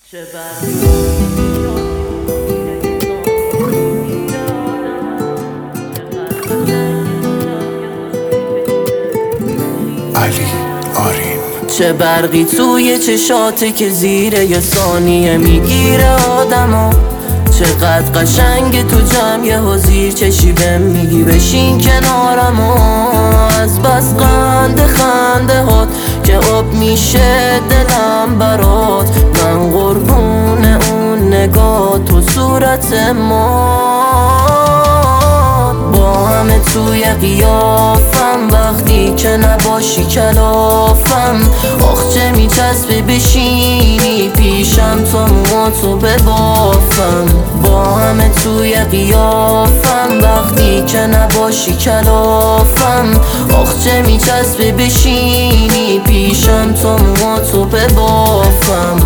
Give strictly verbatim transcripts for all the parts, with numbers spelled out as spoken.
علی آرین. چه برقی توی چشاته که زیر یه ثانیه میگیره آدمو. چقدر قشنگه تو جمع یه زیر چشی بهم میگی بشین کنارمو. از بس خنده خنده هات که آب میشه دلم برات. من قربون اون نگاه تو صورت ما با همه توی قیافم. وقتی که نباشی کلافم آخ چه میچسبه بشینی پیشم تا موهاتو ببافم. با همه توی قیافم وقتی که نباشی کلافم آخ چه میچسبه بشینی پیشم تا موهاتو ببافم.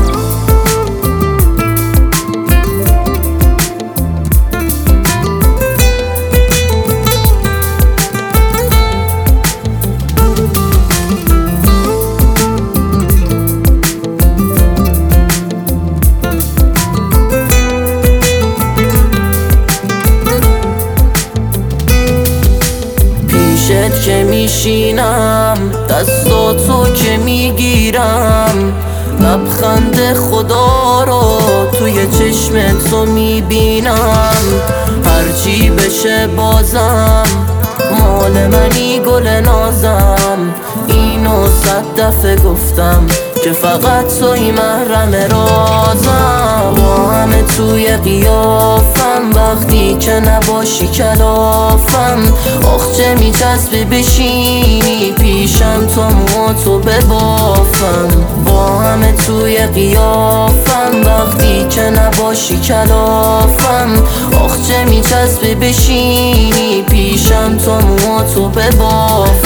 که میشینم دستاتو که میگیرم لبخند خدا رو توی چشم تو میبینم. هرچی بشه بازم مال منی گل نازم. اینو صد دفعه گفتم که فقط توی محرم رازم. با همه توی قیافم وقتی که نباشی کلافم آخ چه میچسبه بشینی پیشم تا موهاتو ببافم. با همه توی قیافم وقتی که نباشی کلافم آخ چه میچسبه بشینی پیشم تا موهاتو ببافم.